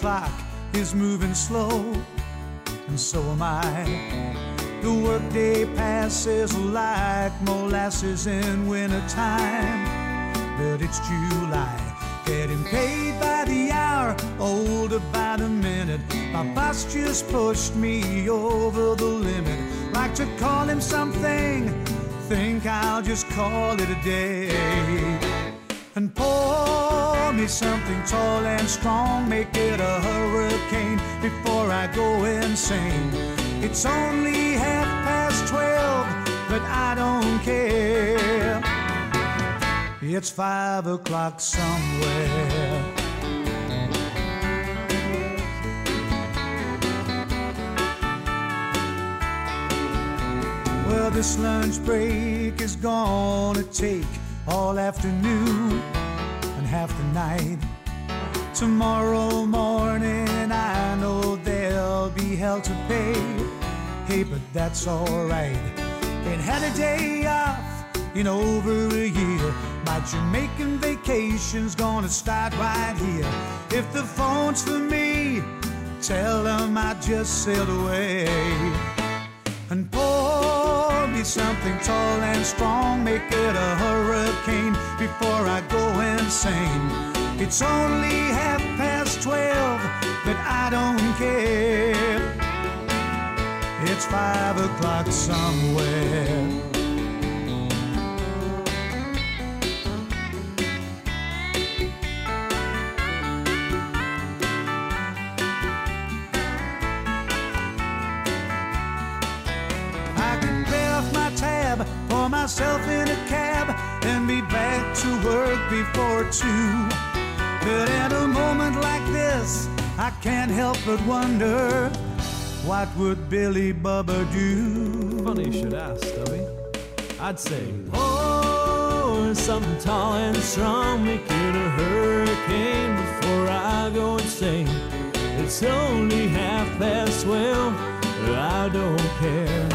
clock is moving slow, and so am I. The workday passes like molasses in wintertime, but it's July, getting paid by the hour, older by the minute. My boss just pushed me over the limit. Like to call him something, think I'll just call it a day. And pour me something tall and strong, make it a hurricane before I go insane. It's only 12:30, but I don't care. It's 5 o'clock somewhere. Well, this lunch break is gonna take all afternoon and half the night. Tomorrow morning I know there'll be hell to pay. Hey, but that's alright. Ain't had a day off in over a year. My Jamaican vacation's gonna start right here. If the phone's for me, tell them I just sailed away. And pour me something tall and strong, make it a hurricane before I go insane. It's only 12:30, but I don't care. It's 5 o'clock somewhere. Pour myself in a cab and be back to work before 2. But at a moment like this, I can't help but wonder, what would Billy Bubba do? Funny you should ask, Stubby. I'd say, oh, something tall and strong, make it a hurricane before I go insane. It's only 12:30, but I don't care.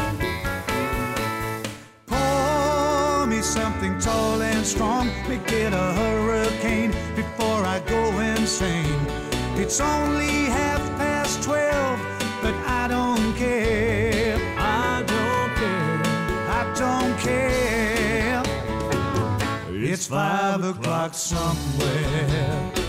Something tall and strong, make it a hurricane before I go insane. It's only 12:30, but I don't care. I don't care. I don't care. It's 5 o'clock somewhere.